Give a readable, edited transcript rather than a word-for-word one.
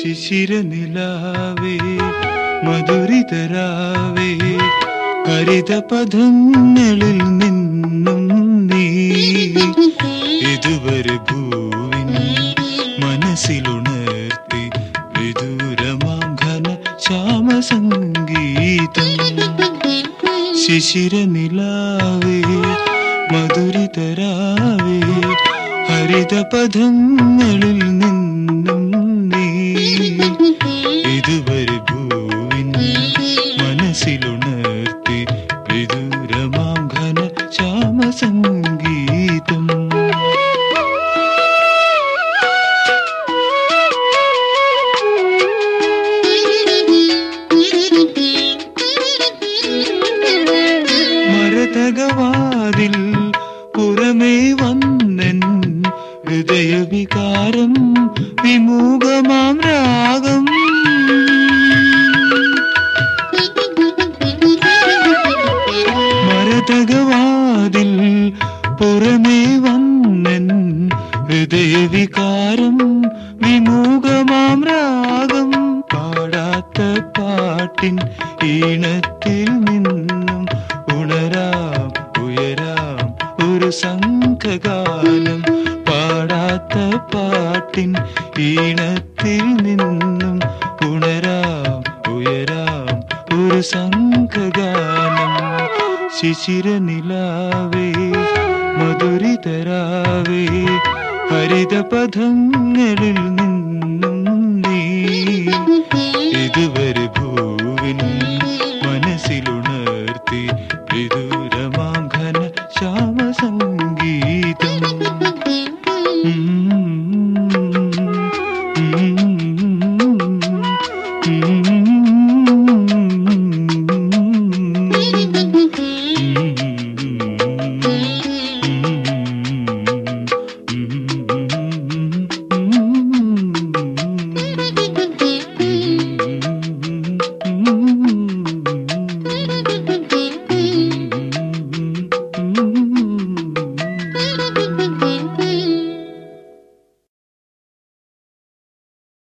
ശിശിരനിലാവേ മധുരിതരാവേ ഹരിതപഥങ്ങളിൽ നിന്നും നീ ഇതുവരെ ഭൂവിൻ മനസ്സിലുണർത്തി വിദൂരമാം ഘന ശ്യാമസംഗീതം. ശിശിരനിലാവേ മധുരിതരാവേ ഹരിതപഥങ്ങളിൽ നിന്നും നീ ഇതുവരെ ഭൂവിൻ മനസ്സിലുണർത്തി വിദൂരമാം ഘന ശ്യാമസംഗീതം. മരതകവാതിൽ പുറമേ വന്നെൻ ഹൃദയവികാരം വിമുഖമാം രാഗം. മരതകവാതിൽ പുറമേ വന്നെൻ ഹൃദയവികാരം വിമുഖമാം രാഗം. പാടാത്ത പാട്ടിൻ ഈണത്തിൽ നിന്നും ഉണരാം ഉയരാം ഒരു സംഘഗാനം. പാടാത്ത പാട്ടിൻ ഈണത്തിൽ നിന്നും ഉണരാം ഉയരാം ഒരു സംഘഗാനം. ശിശിരനിലാവേ മധുരിതരാവേ ഹരിതപഥങ്ങളിൽ നിന്നും നീ ഇതുവരെ ഭൂവിൻ മനസ്സിലുണർത്തി വിദൂരമാം ഘന ശ്യാമസംഗീതം. Mm-hmm.